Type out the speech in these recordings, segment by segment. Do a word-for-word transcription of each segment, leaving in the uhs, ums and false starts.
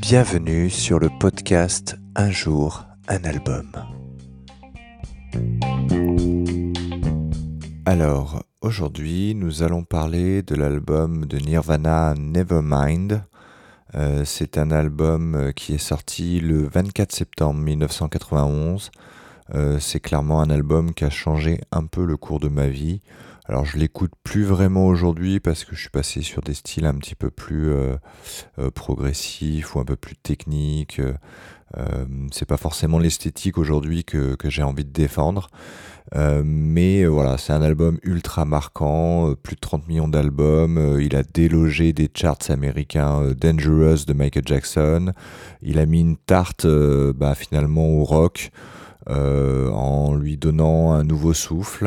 Bienvenue sur le podcast Un jour, un album. Alors, aujourd'hui, nous allons parler de l'album de Nirvana Nevermind. Euh, c'est un album qui est sorti le vingt-quatre septembre mille neuf cent quatre-vingt-onze. Euh, c'est clairement un album qui a changé un peu le cours de ma vie. Alors je l'écoute plus vraiment aujourd'hui parce que je suis passé sur des styles un petit peu plus euh, euh, progressifs ou un peu plus techniques. Euh, c'est pas forcément l'esthétique aujourd'hui que, que j'ai envie de défendre. Euh, mais euh, voilà, c'est un album ultra marquant, euh, plus de trente millions d'albums. Euh, il a délogé des charts américains euh, Dangerous de Michael Jackson. Il a mis une tarte euh, bah, finalement au rock euh, en lui donnant un nouveau souffle.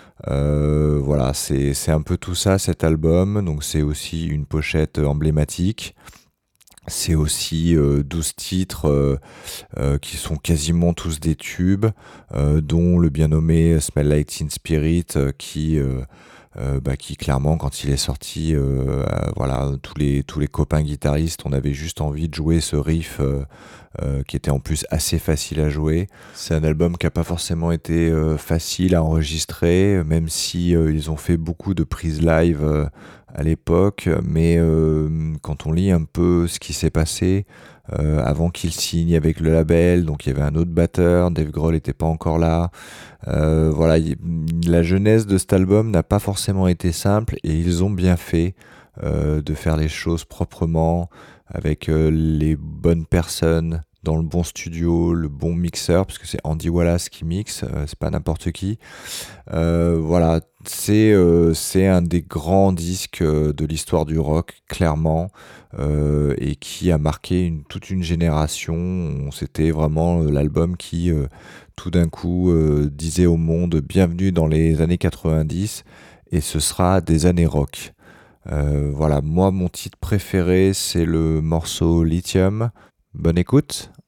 Euh, voilà, c'est, c'est un peu tout ça cet album. Donc c'est aussi une pochette emblématique. C'est aussi euh, douze titres euh, euh, qui sont quasiment tous des tubes, euh, dont le bien nommé Smell Like Teen Spirit, euh, qui, euh, euh, bah, qui clairement, quand il est sorti, euh, euh, voilà, tous les, tous les copains guitaristes, on avait juste envie de jouer ce riff euh, euh, qui était en plus assez facile à jouer. C'est un album qui n'a pas forcément été euh, facile à enregistrer, même si euh, ils ont fait beaucoup de prises live euh, à l'époque, mais euh, quand on lit un peu ce qui s'est passé euh, avant qu'il signe avec le label, donc il y avait un autre batteur, Dave Grohl n'était pas encore là. Euh, voilà, y, la genèse de cet album n'a pas forcément été simple et ils ont bien fait euh, de faire les choses proprement avec euh, les bonnes personnes dans le bon studio, le bon mixeur, parce que c'est Andy Wallace qui mixe, euh, c'est pas n'importe qui. Euh, voilà, c'est euh, c'est un des grands disques euh, de l'histoire du rock, clairement, euh, et qui a marqué une, toute une génération. C'était vraiment euh, l'album qui, euh, tout d'un coup, euh, disait au monde bienvenue dans les années quatre-vingt-dix, et ce sera des années rock. Euh, voilà, moi, mon titre préféré, c'est le morceau Lithium. Bonne écoute.